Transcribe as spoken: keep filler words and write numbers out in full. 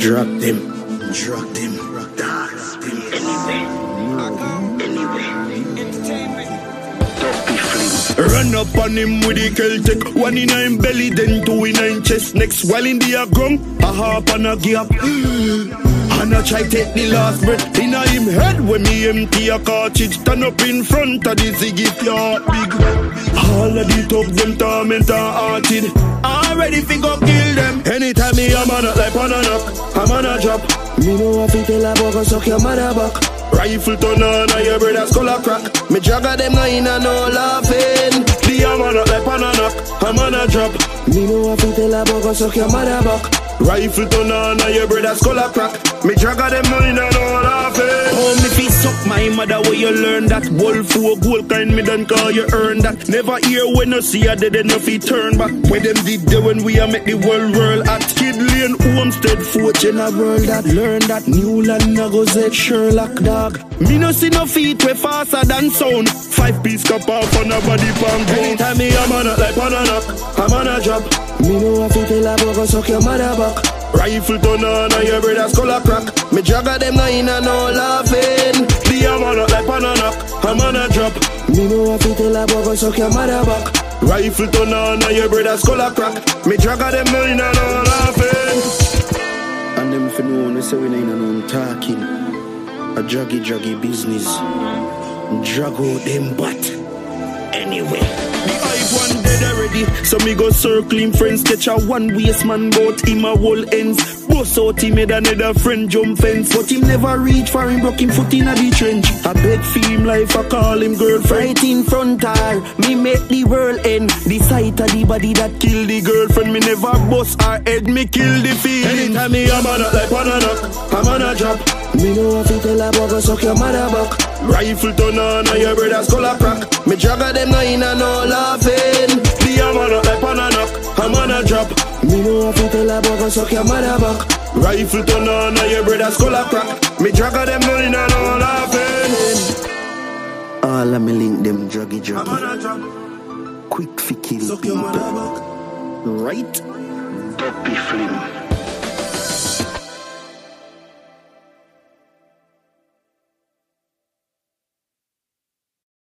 Drop them, drop them, dance them. Anyway, anyway. Run up on him with the Celtic. One in nine belly, then two in nine chest. Next, while in the ground, a harp and a gap. And I try take the last breath in a him head when me empty a cartridge. Stand up in front of the ziggy yard big. All of the thugs them torment and hearted. Already fi go kill them. Anytime me a man up like on a knock, I'm on a drop. Me know if you tell a boy go suck your mother back. Rifle turn on and your brother's skull a crack. Me jagger them now in a no laughing. The a man up like on a knock, I'm on a drop. Me know if you tell a boy go suck your mother back. Rifle turn on and your brother's skull a crack. Me jagger them now in a no laughing. Oh, me fi suck my mother where you learn that. Wolf for gold kind me done call you earn that. Never hear when you see a dead enough he turn back. Where them did there when we a make the world whirl at Kid Lane, Homestead, Fort in a world that learn that Newland a go Z Sherlock dog. Me no see no feet way faster than sound. Five piece cup off on a body pump. Anytime me a man up like on a knock, I'm on a drop. Me know if you tell a boy go suck your mother back. Rifle turn on and your brother's skull a crack. Me jagger them now in a no laughing. The a man up like on a knock, I'm on a drop. Me know if you tell a boy go suck your mother back. Rifle turn on and your brother's skull a crack. Me jagger them now in a no laughing. And them fi know when we say we ain't no talking. A druggy druggy business. Drag out them butt. Anyway. The hype one dead already, so me go circle him friends. Catch a one waist man, bout him a whole ends. Boss out him made another friend jump fence, but him never reach for him broke him foot in a the trench. I beg for him life, I call him girlfriend. Right in front her, me make the world end. The sight of the body that kill the girlfriend, me never bust her head, me kill the feeling. Anytime me a man up like on a knock, I'm on a drop. Me know if you tell a boy go suck your mother back. Rifle turn on and your brother's skull a crack. Me jagger them now in a no laughing. The a man up like on a knock, I'm on a drop. Me know if you tell a boy go suck your mother back. Rifle turn on and your brother's skull a crack. Me jagger them now in a no laughing. All of me link them druggy druggy. I'm on a drop. Quick fi kill people. Right? Dopey flim.